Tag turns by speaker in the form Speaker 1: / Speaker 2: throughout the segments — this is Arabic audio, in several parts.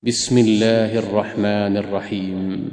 Speaker 1: بسم الله الرحمن الرحيم.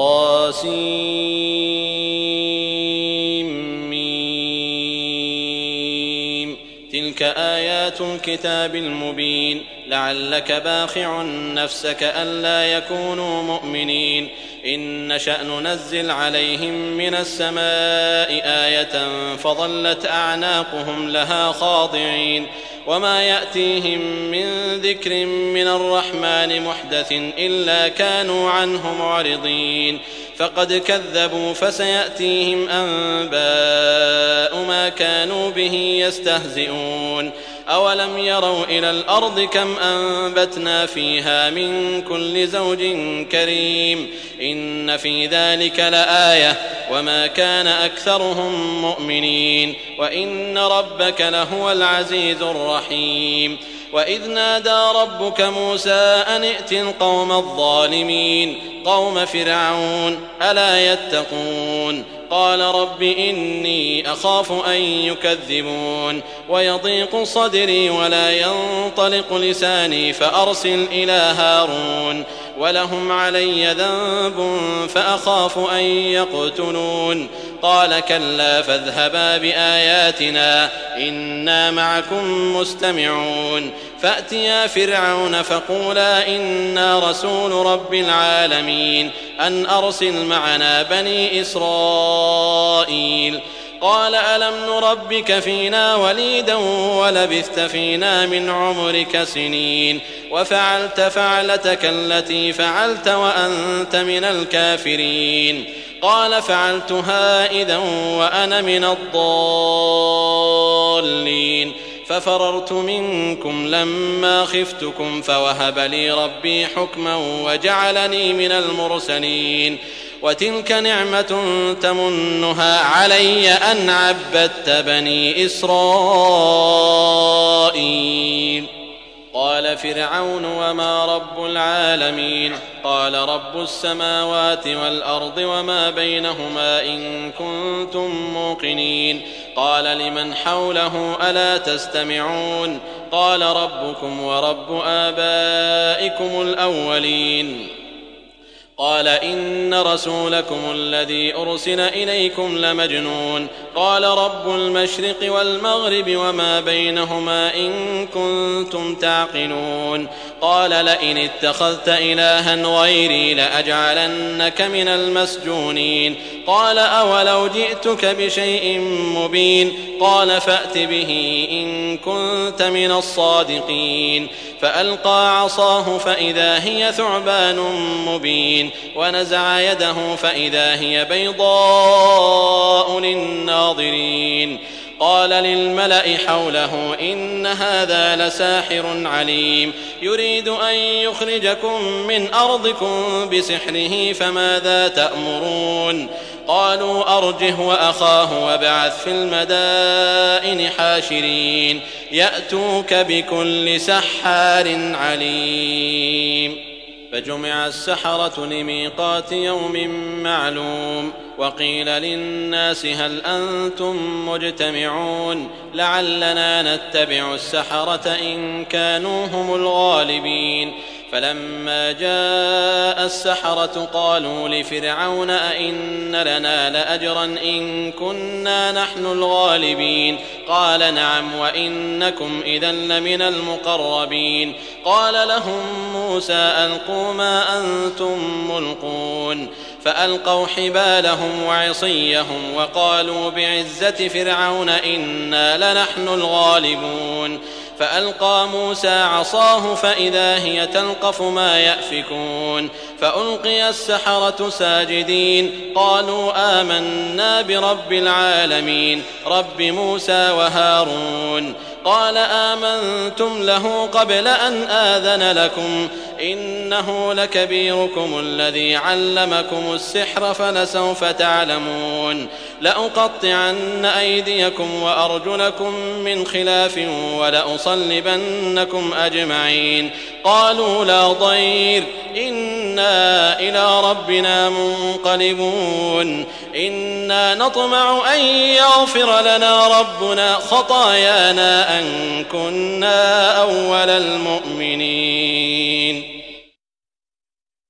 Speaker 2: طاسيم. تلك آيات الكتاب المبين. لعلك باخع نفسك ألا يكونوا مؤمنين. إن نشأ ننزل عليهم من السماء آية فظلت أعناقهم لها خاضعين. وما يأتيهم من ذكر من الرحمن محدث إلا كانوا عنه معرضين. فقد كذبوا فسيأتيهم أنباء ما كانوا به يستهزئون. أولم يروا إلى الأرض كم أنبتنا فيها من كل زوج كريم. إن في ذلك لآية وما كان أكثرهم مؤمنين وإن ربك لهو العزيز الرحيم. وإذ نادى ربك موسى أن ائت القوم الظالمين قوم فرعون ألا يتقون. قال رب إني أخاف أن يكذبون ويضيق صدري ولا ينطلق لساني فأرسل إلى هارون ولهم علي ذنب فأخاف أن يقتلون. قال كلا فاذهبا بآياتنا إنا معكم مستمعون. فأتيا فرعون فقولا إنا رسول رب العالمين أن أرسل معنا بني إسرائيل. قال ألم نربك فينا وليدا ولبثت فينا من عمرك سنين وفعلت فعلتك التي فعلت وأنت من الكافرين. قال فعلتها إذا وأنا من الضالين. ففررت منكم لما خفتكم فوهب لي ربي حكما وجعلني من المرسلين. وتلك نعمة تمنها علي أن عبدت بني إسرائيل. قال فرعون وما رب العالمين. قال رب السماوات والأرض وما بينهما إن كنتم موقنين. قال لمن حوله ألا تستمعون. قال ربكم ورب آبائكم الأولين. قال إن رسولكم الذي أرسل إليكم لمجنون. قال رب المشرق والمغرب وما بينهما إن كنتم تعقلون. قال لئن اتخذت إلها غيري لأجعلنك من المسجونين. قال أولو جئتك بشيء مبين. قال فأت به إن كنت من الصادقين. فألقى عصاه فإذا هي ثعبان مبين ونزع يده فإذا هي بيضاء للناظرين. قال للملأ حوله إن هذا لساحر عليم يريد أن يخرجكم من أرضكم بسحره فماذا تأمرون. قالوا أرجه وأخاه وابعث في المدائن حاشرين يأتوك بكل سحار عليم. فجمع السحرة لميقات يوم معلوم. وقيل للناس هل أنتم مجتمعون لعلنا نتبع السحرة إن كانوا هم الغالبين. فلما جاء السحرة قالوا لفرعون أئن لنا لأجرا إن كنا نحن الغالبين. قال نعم وإنكم إذا لمن المقربين. قال لهم موسى ألقوا ما أنتم ملقون. فألقوا حبالهم وعصيهم وقالوا بعزة فرعون إنا لنحن الغالبون. فألقى موسى عصاه فإذا هي تلقف ما يأفكون. فألقي السحرة ساجدين قالوا آمنا برب العالمين رب موسى وهارون. قال آمنتم له قبل أن آذن لكم إنه لكبيركم الذي علمكم السحر فلسوف تعلمون. لأقطعن أيديكم وأرجلكم من خلاف ولأصلبنكم أجمعين. قالوا لا ضير إنا إلى ربنا منقلبون. إنا نطمع أن يغفر لنا ربنا خطايانا أن كنا أول المؤمنين.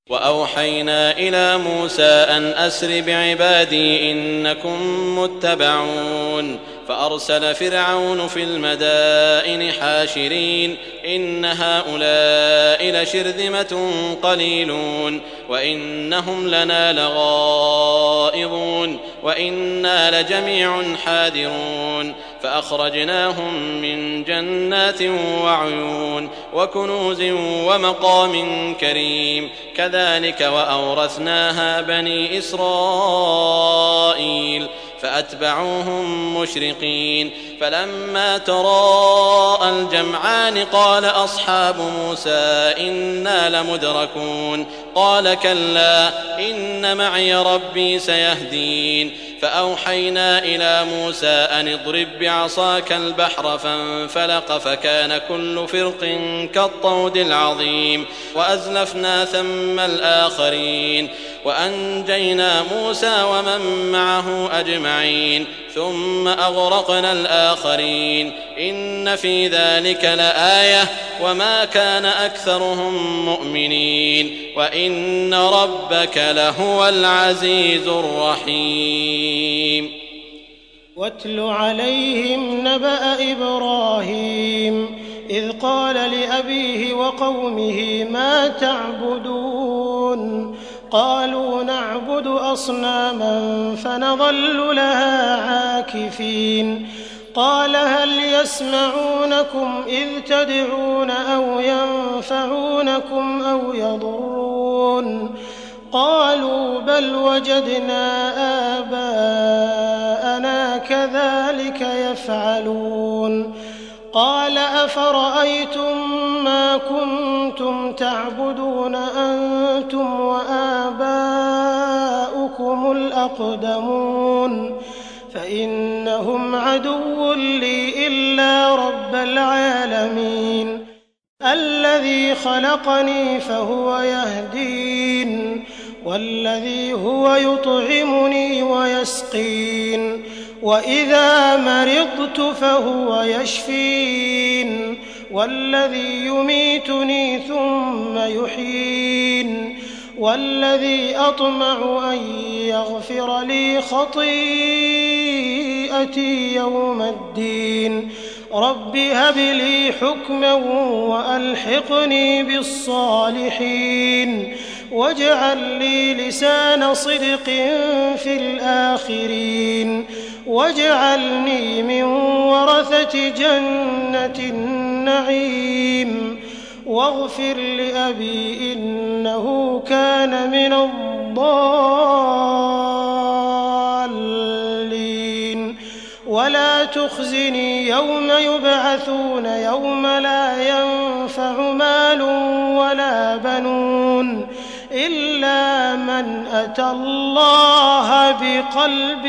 Speaker 2: وأوحينا إلى موسى أن أسر بعبادي إنكم متبعون فأرسل فرعون في المدائن حاشرين إن هؤلاء لشرذمة قليلون وإنهم لنا لغائظون وإنا لجميع حاذرون فأخرجناهم من جنات وعيون وكنوز ومقام كريم كذلك وأورثناها بني إسرائيل فأتبعوهم مشرقين فلما تراءى الجمعان قال أصحاب موسى إنا لمدركون قال كلا إن معي ربي سيهدين فأوحينا إلى موسى أن اضرب بعصاك البحر فانفلق فكان كل فرق كالطود العظيم وأزلفنا ثم الآخرين وأنجينا موسى ومن معه أجمعين ثم أغرقنا الآخرين إن في ذلك لآية وما كان أكثرهم مؤمنين وإن ربك لهو العزيز الرحيم
Speaker 3: واتل عليهم نبأ إبراهيم إذ قال لأبيه وقومه ما تعبدون قالوا نعبد أصناما فنظل لها عاكفين قال هل يسمعونكم إذ تدعون أو ينفعونكم أو يضرون قالوا بل وجدنا آباءنا كذلك يفعلون قال أفرأيتم ما كنتم تعبدون أنتم وآباؤكم الأقدمون فإنهم عدو لي إلا رب العالمين الذي خلقني فهو يهدين والذي هو يطعمني ويسقين وإذا مرضت فهو يشفين والذي يميتني ثم يحيين والذي أطمع أن يغفر لي خطيئتي يوم الدين رب هب لي حكما وألحقني بالصالحين واجعل لي لسان صدق في الآخرين واجعلني من ورثة جنة النعيم واغفر لأبي إنه كان من الضالين ولا تخزني يوم يبعثون يوم لا ينفع مال ولا بنون إلا من أتى الله بقلب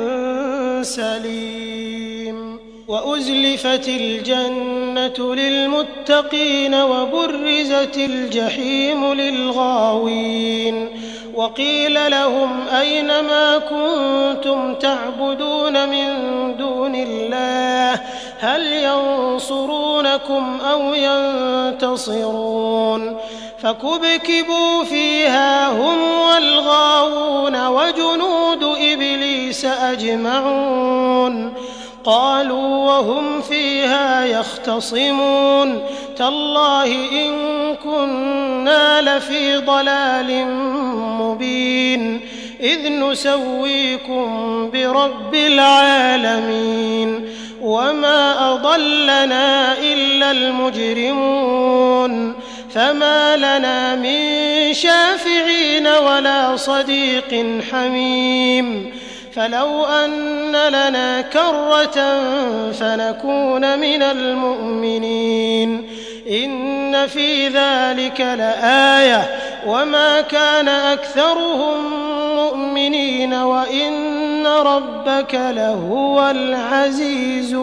Speaker 3: سليم وأزلفت الجنة للمتقين وبرزت الجحيم للغاوين وقيل لهم أين ما كنتم تعبدون من دون الله هل ينصرونكم أو ينتصرون فكبكبوا فيها هم والغاوون وجنود إبليس أجمعون قالوا وهم فيها يختصمون تالله إن كنا لفي ضلال مبين إذ نسويكم برب العالمين وما أضلنا إلا المجرمون فما لنا من شافعين ولا صديق حميم فلو أن لنا كرة فنكون من المؤمنين إن في ذلك لآية وما كان أكثرهم مؤمنين وإن ربك لهو العزيز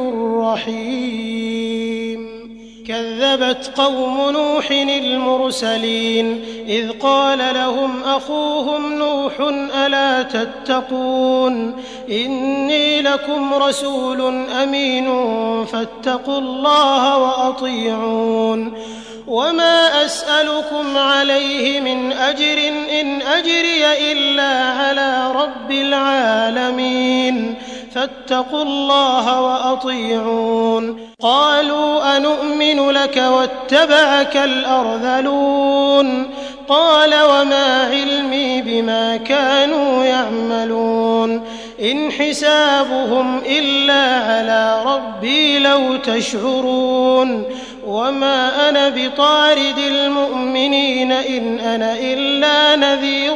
Speaker 3: الرحيم كذبت قوم نوح المرسلين إذ قال لهم أخوهم نوح ألا تتقون إني لكم رسول أمين فاتقوا الله وأطيعون وما أسألكم عليه من أجر إن أجري إلا على رب العالمين فاتقوا الله وأطيعون قالوا أنؤمن لك واتبعك الأرذلون قال وما علمي بما كانوا يعملون إن حسابهم إلا على ربي لو تشعرون وما أنا بطارد المؤمنين إن أنا إلا نذير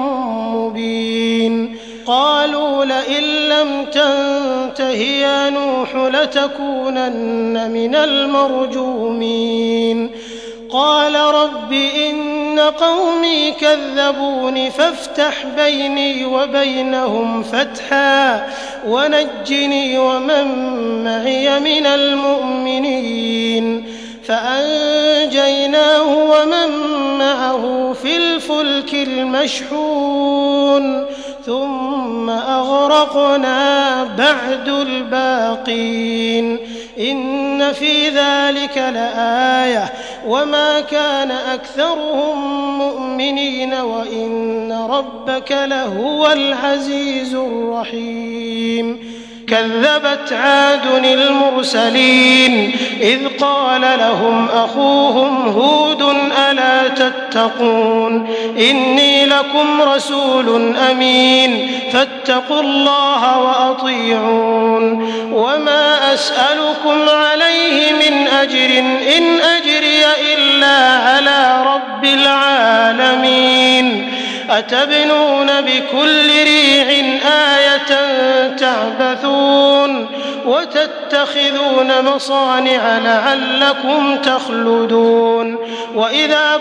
Speaker 3: مبين قالوا لئن لم تنته يا نوح لتكونن من المرجومين قال رب إن قومي كذبون فافتح بيني وبينهم فتحا ونجني ومن معي من المؤمنين فأنجيناه ومن معه في الفلك المشحون ثم أغرقنا بعد الباقين إن في ذلك لآية وما كان أكثرهم مؤمنين وإن ربك لهو العزيز الرحيم كذبت عاد المرسلين إذ قال لهم أخوهم هود ألا تتقون إني لكم رسول أمين فاتقوا الله وأطيعون وما أسألكم عليه من أجر إن أجري إلا على رب العالمين أتبنون بكل ريع آية تعبثون وتتخذون مصانع لعلكم تخلدون وإذا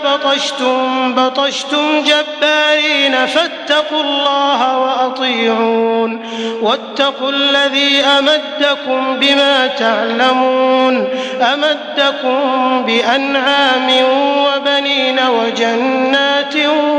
Speaker 3: بطشتم جبارين فاتقوا الله وأطيعون واتقوا الذي أمدكم بما تعلمون أمدكم بأنعام وبنين وجنات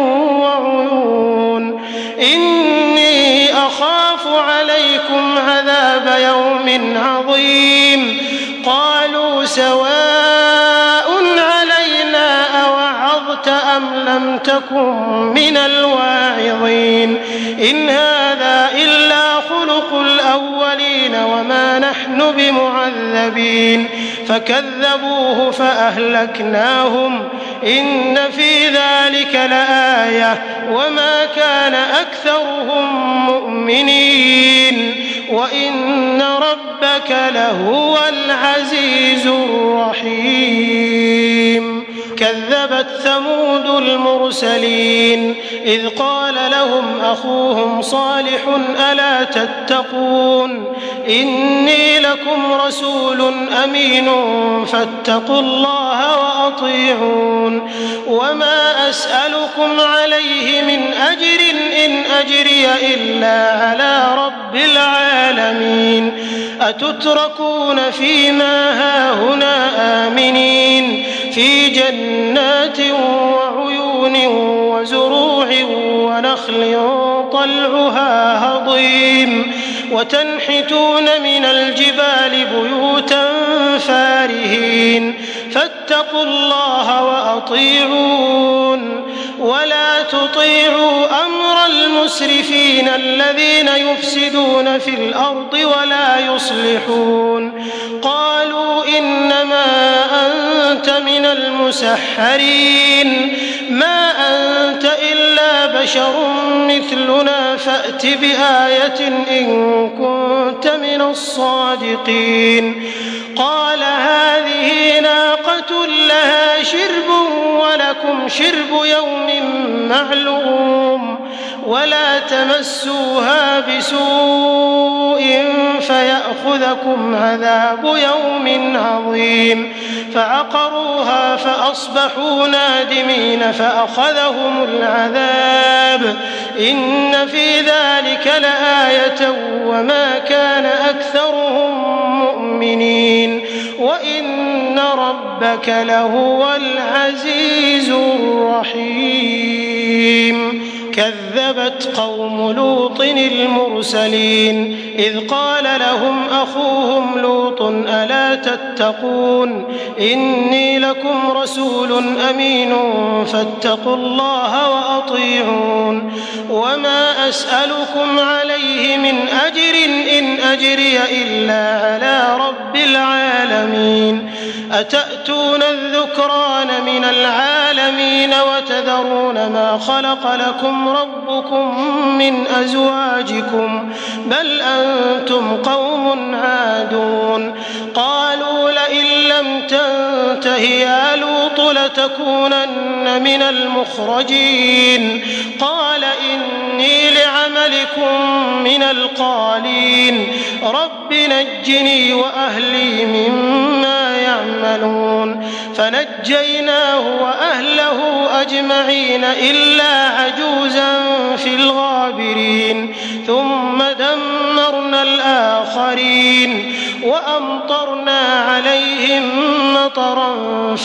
Speaker 3: وعيون إني أخاف عليكم عذاب يوم عظيم قالوا سواء علينا أوعظت أم لم تكن من الواعظين إن هذا إلا خلق الأولين وما نحن بمعذبين فكذبوه فأهلكناهم إن في ذلك لآية وما كان أكثرهم مؤمنين وإن ربك لهو العزيز الرحيم كذبت ثمود المرسلين إذ قال لهم أخوهم صالح ألا تتقون إني لكم رسول أمين فاتقوا الله وأطيعون وما أسألكم عليه من أجر إن أجري إلا على رب العالمين أتتركون فيما هاهنا آمنين في جنات وعيون وزروع ونخل طلعها هضيم وتنحتون من الجبال بيوتا فارهين فاتقوا الله وأطيعون ولا تطيعوا أمر المسرفين الذين يفسدون في الأرض ولا يصلحون قالوا إنما أنت من المسحرين ما أنت إلا بشر مثلنا فأت بآية إن كنت من الصادقين قال هذه ناقة لها شرب ولكم شرب يوم معلوم ولا تمسوها بسوء فيأخذكم عذاب يوم عظيم فعقروها فأصبحوا نادمين فأخذهم العذاب إن في ذلك لآية وما كان أكثرهم مؤمنين وإن ربك لهو العزيز الرحيم كذبت قوم لوط المرسلين إذ قال لهم أخوهم لوط ألا تتقون إني لكم رسول أمين فاتقوا الله وأطيعون وما أسألكم عليه من أجر إن أجري إلا على رب العالمين أتأتون الذكران من العالمين وتذرون ما خلق لكم ربكم من أزواجكم بل أنتم قوم عادون قالوا لئن لم تنته يا لوط لتكونن من المخرجين قال إني لعملكم من القالين رب نجني وأهلي مما يعملون فنجيناه وأهله أجمعين إلا عجوزا في الغابرين ثم دمرنا الآخرين وأمطرنا عليهم مطرا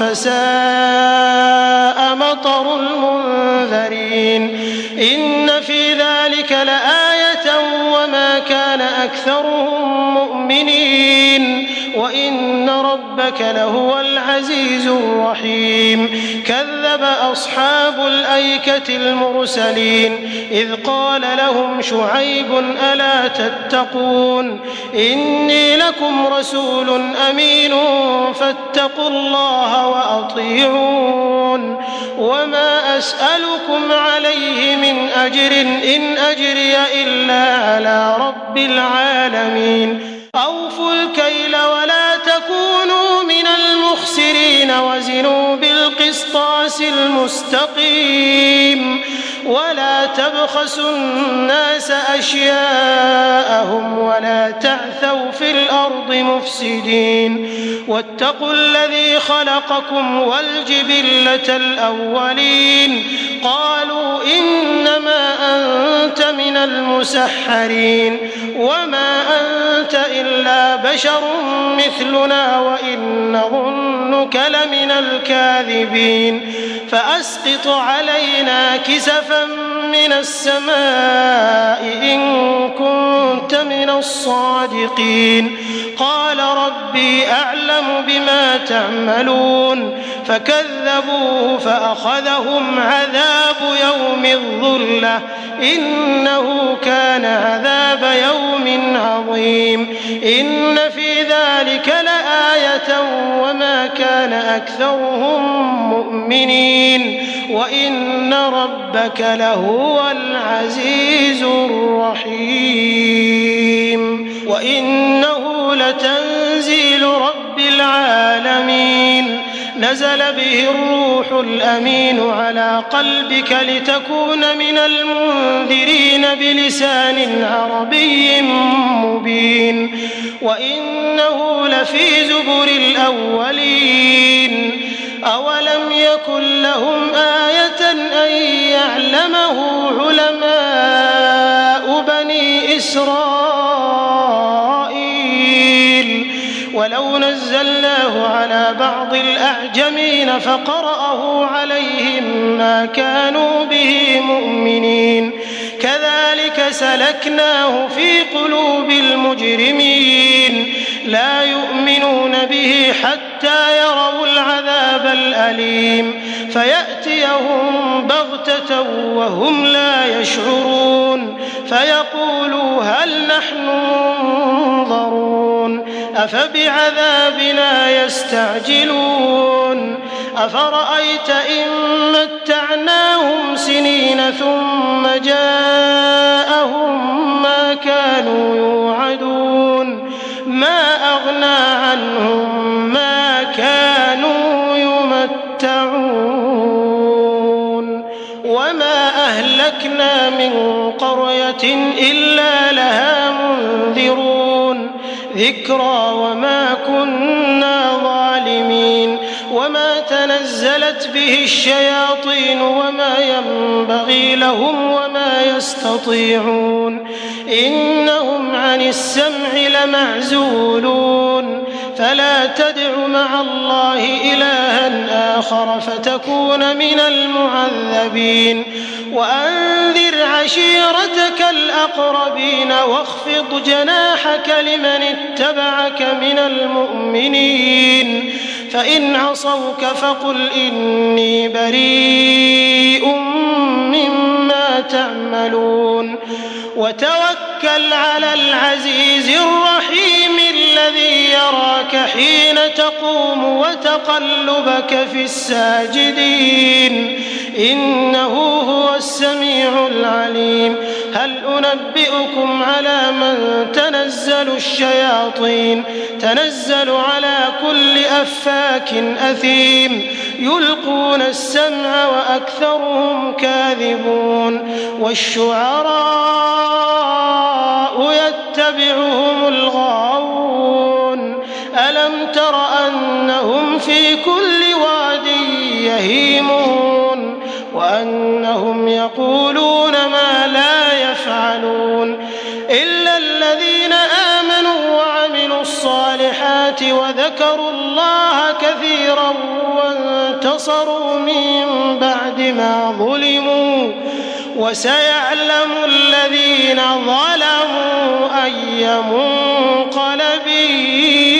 Speaker 3: فساء مطر المنذرين إن في ذلك لآية وما كان أكثرهم مؤمنين وإن ربك لهو العزيز الرحيم كذب أصحاب الأيكة المرسلين إذ قال لهم شعيب ألا تتقون إني لكم رسول أمين فاتقوا الله وأطيعون وما أسألكم عليه من أجر إن أجري إلا على رب العالمين أوفوا الكيل ولا تكونوا من المخسرين وزنوا بالقسطاس المستقيم ولا تبخسوا الناس أشياءهم ولا تعثوا في الأرض مفسدين واتقوا الذي خلقكم والجبلة الأولين قالوا إنما أنت من المسحرين وما أنت إلا بشر مثلنا وإن نظنك لمن الكاذبين فأسقط علينا كسفا من السماء إن كنت من الصادقين قال ربي أعلم بما تعملون فكذبوه فأخذهم عذاب يوم الظلة إنه كان عذاب يوم عظيم إن في ذلك لآية وما كان أكثرهم مؤمنين وإن ربك لهو العزيز الرحيم وإنه لتنزيل رب العالمين نزل به الروح الأمين على قلبك لتكون من المنذرين بلسان عربي مبين وإنه لفي زبر الأولين أولم يكن لهم آية أن يعلمه علماء بني إسرائيل ولو نزلناه على بعض الأعجمين فقرأه عليهم ما كانوا به مؤمنين كذلك سلكناه في قلوب المجرمين لا يؤمنون به حتى يروا العذاب الأليم فيأتيهم بغتة وهم لا يشعرون فيقولوا هل نحن منظرون أفبعذابنا يستعجلون أفرأيت إن متعناهم سنين ثم جاءهم ما كانوا يوعدون ما أغنى عنهم ما كانوا يمتعون وما أهلكنا من قرية إلا لها منذرون ذكرى وما كنا ظالمين وما تنزلت به الشياطين وما ينبغي لهم وما يستطيعون إنهم عن السمع لمعزولون فلا تدع مع الله إلها آخر فتكون من المعذبين وأنذر عشيرتك الأقربين واخفض جناحك لمن اتبعك من المؤمنين فإن عصوك فقل إني بريء مما تعملون وتوكل على العزيز الرحيم الذي يراك حين تقوم وتقلبك في الساجدين إنه هو السميع العليم هل أنبئكم على من تنزل الشياطين تنزل على كل أفاك أثيم يلقون السمع وأكثرهم كاذبون والشعراء يتبعهم الغاوون ألم تر أنهم في كل واد يهيمون وأنهم يقولون ما لا يفعلون إلا الذين آمنوا وعملوا الصالحات وذكروا الله كثيرا وانتصروا من بعد ما ظلموا وسيعلم الذين ظلموا أي منقلب